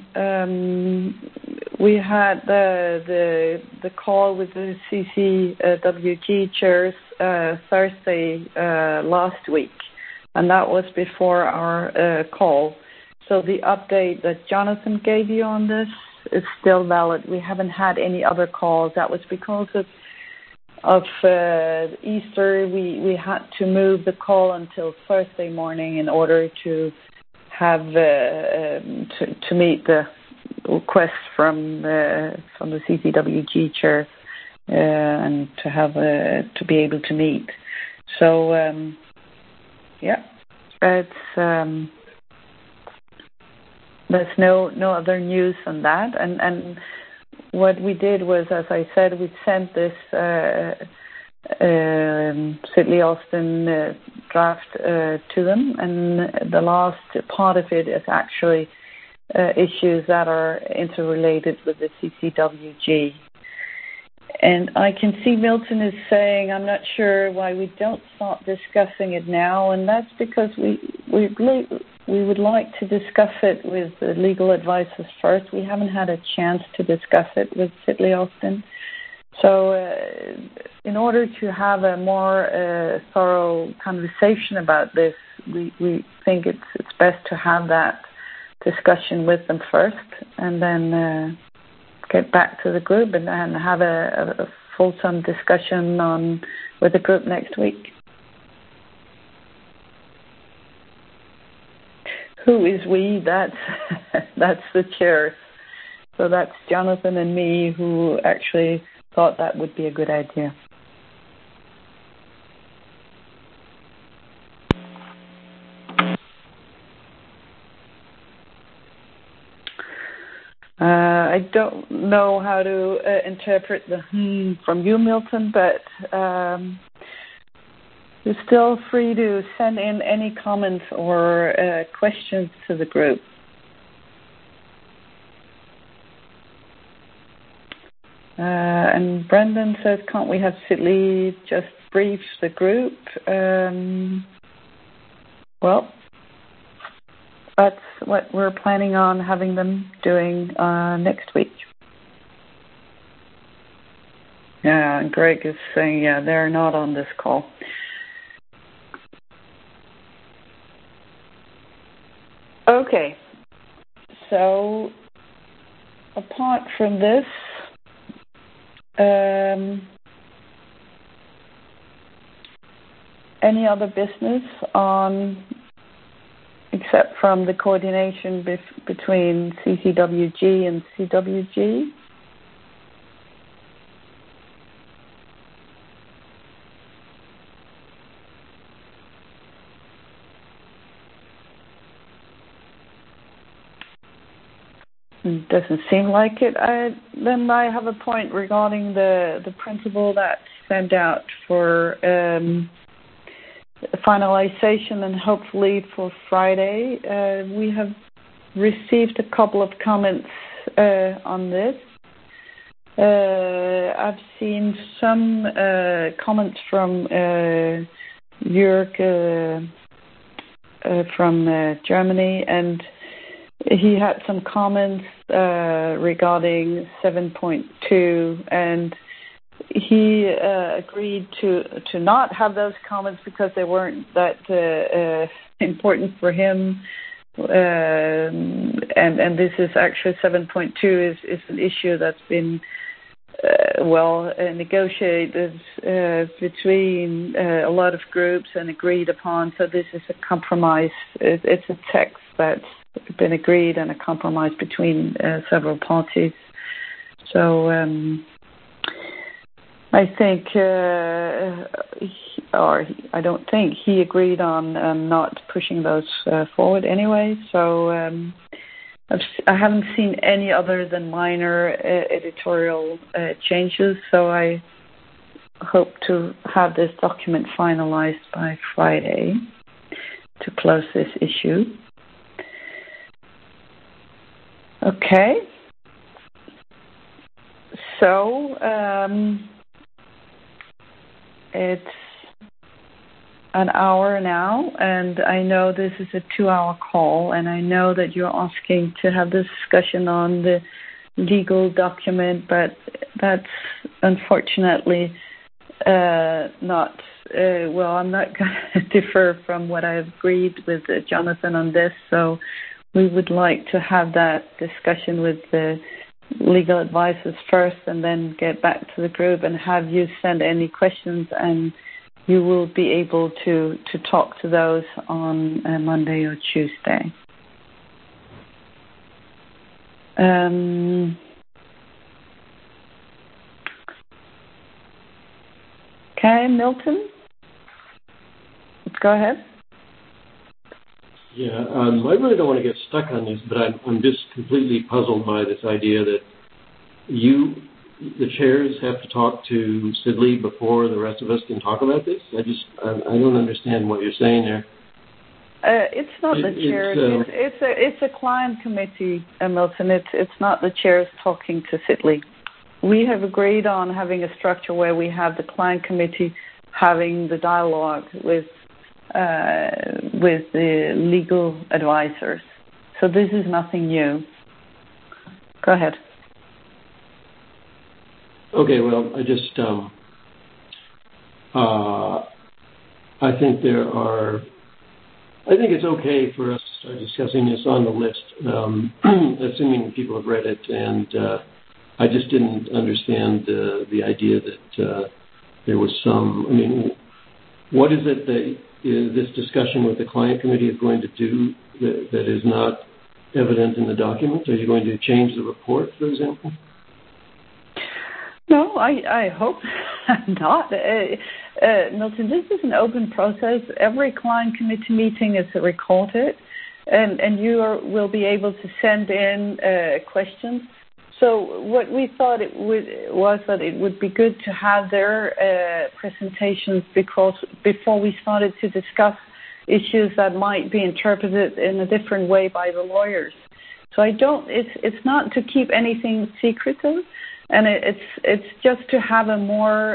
we had the call with the CCWG chairs Thursday last week, and that was before our call. So the update that Jonathan gave you on this is still valid. We haven't had any other calls. That was because of Easter. We had to move the call until Thursday morning in order to have to meet the request from the CCWG chair and to have to be able to meet. So it's there's no other news on that. And what we did was, as I said, we sent this Sidley Austin draft to them, and the last part of it is actually issues that are interrelated with the CCWG. And I can see Milton is saying, I'm not sure why we don't start discussing it now, and that's because we would like to discuss it with the legal advisors first. We haven't had a chance to discuss it with Sidley Austin. So in order to have a more thorough conversation about this, we think it's best to have that discussion with them first, and then get back to the group and have a fulsome discussion with the group next week. Who is we? That's the chairs. So that's Jonathan and me who actually thought that would be a good idea. I don't know how to interpret the from you, Milton, but you're still free to send in any comments or questions to the group. And Brendan says, can't we have Sidley just brief the group? Well, that's what we're planning on having them doing next week. Yeah, Greg is saying, yeah, they're not on this call. Okay, so apart from this, any other business except from the coordination between CCWG and CWG? It doesn't seem like it. Then I have a point regarding the principle that's sent out for finalization and hopefully for Friday. We have received a couple of comments on this. I've seen some comments from Jörg from Germany, and he had some comments regarding 7.2, and he agreed to not have those comments because they weren't that important for him. And this is actually 7.2 is an issue that's been negotiated between a lot of groups and agreed upon. So this is a compromise. It's a text that's been agreed and a compromise between several parties. So I think, I don't think he agreed on not pushing those forward anyway. So I haven't seen any other than minor editorial changes. So I hope to have this document finalized by Friday to close this issue. Okay. So it's an hour now, and I know this is a 2-hour call, and I know that you're asking to have this discussion on the legal document, but that's unfortunately not, I'm not going to differ from what I've agreed with Jonathan on this, so we would like to have that discussion with the legal advisors first and then get back to the group and have you send any questions, and you will be able to talk to those on Monday or Tuesday. Okay, Milton? Let's go ahead. Yeah, I really don't want to get stuck on this, but I'm just completely puzzled by this idea that the chairs, have to talk to Sidley before the rest of us can talk about this. I don't understand what you're saying there. It's not the chairs. It's a client committee, Milton. It's not the chairs talking to Sidley. we have agreed on having a structure where we have the client committee having the dialogue with the legal advisors. So this is nothing new. Go ahead. Okay, well, I think it's okay for us to start discussing this on the list, assuming people have read it, and I just didn't understand the idea that there was what is it that this discussion with the client committee is going to do that is not evident in the document? Are you going to change the report, for example? No, I hope not. Milton, this is an open process. Every client committee meeting is recorded, and you will be able to send in questions. So what we thought was that it would be good to have their presentations before we started to discuss issues that might be interpreted in a different way by the lawyers. So it's not to keep anything secretive, and it's just to have a more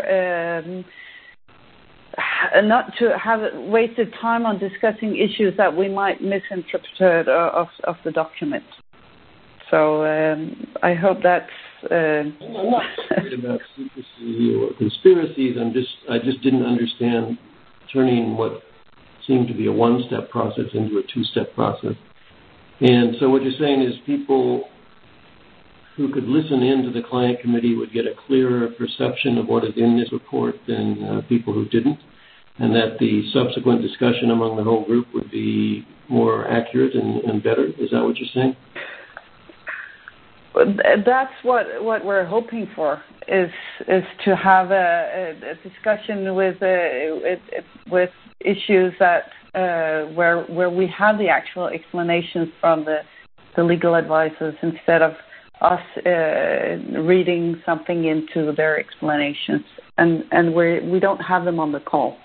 not to have wasted time on discussing issues that we might misinterpret of the document. So I hope that's. I'm not worried about secrecy or conspiracies. I just didn't understand turning what seemed to be a one-step process into a two-step process. And so what you're saying is people who could listen in to the client committee would get a clearer perception of what is in this report than people who didn't, and that the subsequent discussion among the whole group would be more accurate and better. Is that what you're saying? That's what we're hoping for, is to have a discussion with issues that where we have the actual explanations from the legal advisors instead of us reading something into their explanations, and we don't have them on the call.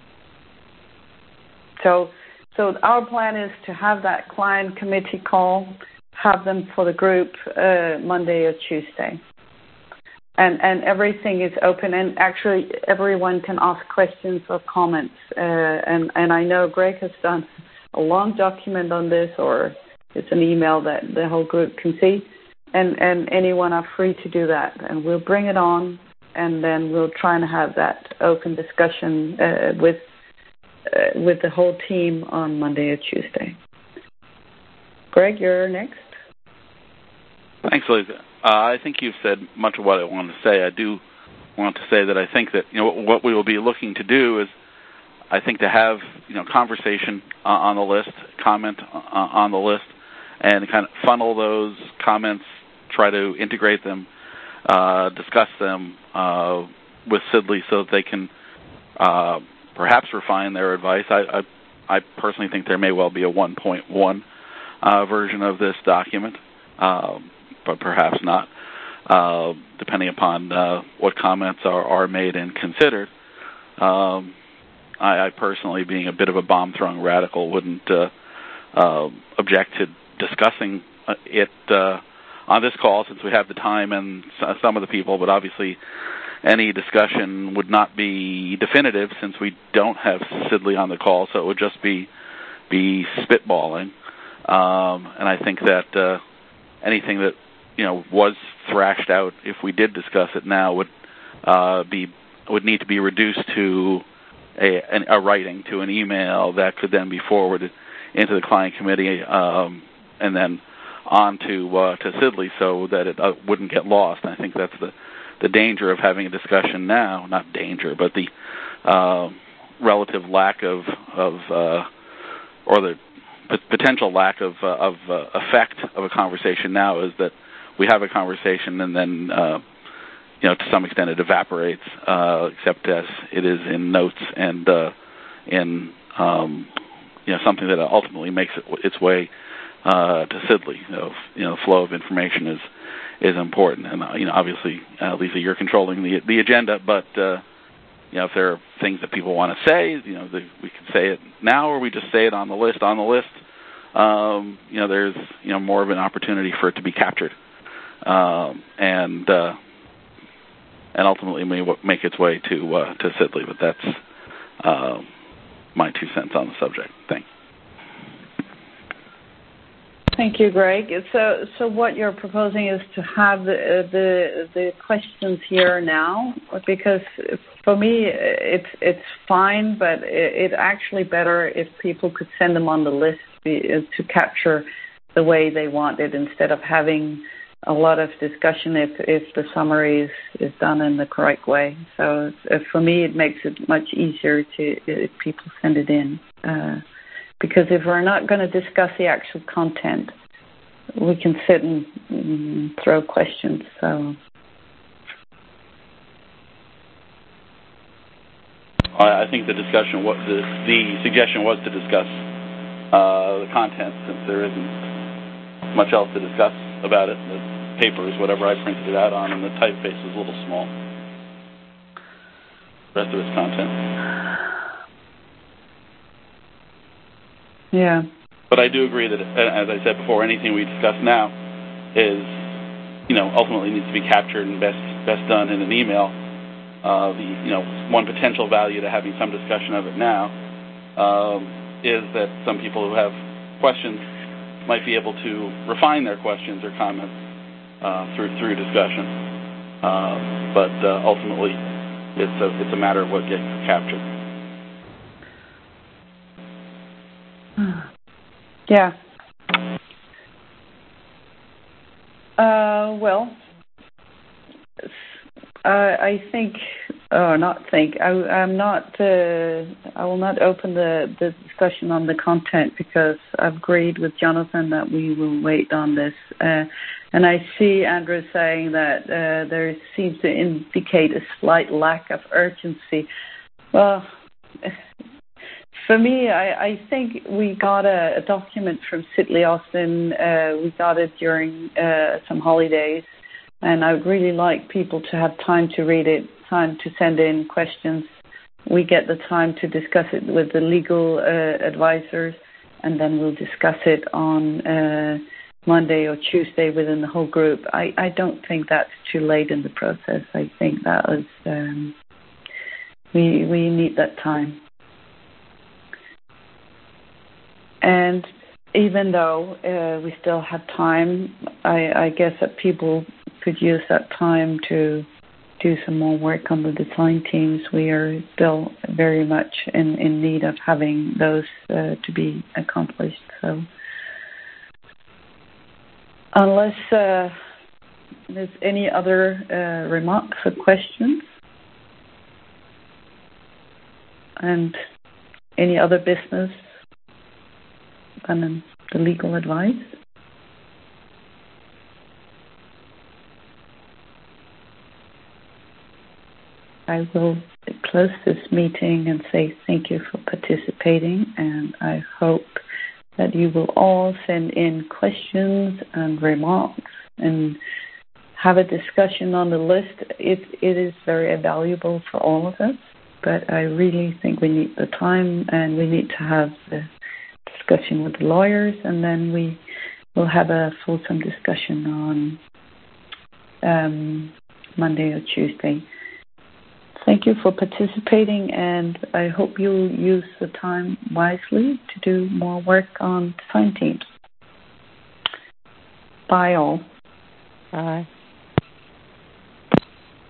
So our plan is to have that client committee call, have them for the group Monday or Tuesday. And everything is open, and actually everyone can ask questions or comments. And I know Greg has done a long document on this, or it's an email that the whole group can see. And anyone are free to do that. And we'll bring it on, and then we'll try and have that open discussion with the whole team on Monday or Tuesday. Greg, you're next. Thanks, Lisa. I think you've said much of what I wanted to say. I do want to say that I think that what we will be looking to do is, I think, to have conversation on the list, comment on the list, and kind of funnel those comments, try to integrate them, discuss them with Sidley so that they can perhaps refine their advice. I personally think there may well be a 1.1 version of this document, but perhaps not, depending upon what comments are made and considered. I personally, being a bit of a bomb-throwing radical, wouldn't object to discussing it on this call, since we have the time and some of the people, but obviously any discussion would not be definitive since we don't have Sidley on the call, so it would just be spitballing. And I think that anything that was thrashed out, if we did discuss it now, would need to be reduced to a writing, to an email that could then be forwarded into the client committee, and then on to Sidley, so that it wouldn't get lost. And I think that's the danger of having a discussion now. Not danger, but the relative lack of or the potential lack of effect of a conversation now is that we have a conversation and then to some extent it evaporates, except as it is in notes and in something that ultimately makes its way to Sidley. Flow of information is important, and obviously, Lisa, you're controlling the agenda, but if there are things that people want to say, we can say it now, or we just say it on the list. On the list, there's more of an opportunity for it to be captured, and and ultimately may make its way to Sidley. But that's my 2 cents on the subject. Thanks. Thank you, Greg. So what you're proposing is to have the questions here now, because for me it's fine, but it's actually better if people could send them on the list to capture the way they want it, instead of having a lot of discussion if the summary is done in the correct way. So for me, it makes it much easier if people send it in. Because if we're not going to discuss the actual content, we can sit and throw questions. So I think the suggestion was to discuss the content, since there isn't much else to discuss about it. The papers, whatever I printed it out on, and the typeface is a little small. The rest of its content. Yeah. But I do agree that, as I said before, anything we discuss now is, ultimately needs to be captured and best done in an email. One potential value to having some discussion of it now is that some people who have questions might be able to refine their questions or comments through discussion. But ultimately, it's a matter of what gets captured. Yeah. I think, or not think, I will not open the discussion on the content, because I've agreed with Jonathan that we will wait on this. And I see Andrew saying that there seems to indicate a slight lack of urgency. Well, for me, I think we got a document from Sidley Austin. We got it during some holidays, and I would really like people to have time to read it, time to send in questions. We get the time to discuss it with the legal advisors, and then we'll discuss it on Monday or Tuesday within the whole group. I don't think that's too late in the process. I think that was we need that time. And even though we still have time, I guess that people could use that time to do some more work on the design teams. We are still very much in need of having those to be accomplished. So unless there's any other remarks or questions and any other business and the legal advice. I will close this meeting and say thank you for participating, and I hope that you will all send in questions and remarks and have a discussion on the list. It is very valuable for all of us, but I really think we need the time, and we need to have the discussion with the lawyers, and then we will have a fulsome discussion on Monday or Tuesday. Thank you for participating, and I hope you'll use the time wisely to do more work on design teams. Bye all. Bye.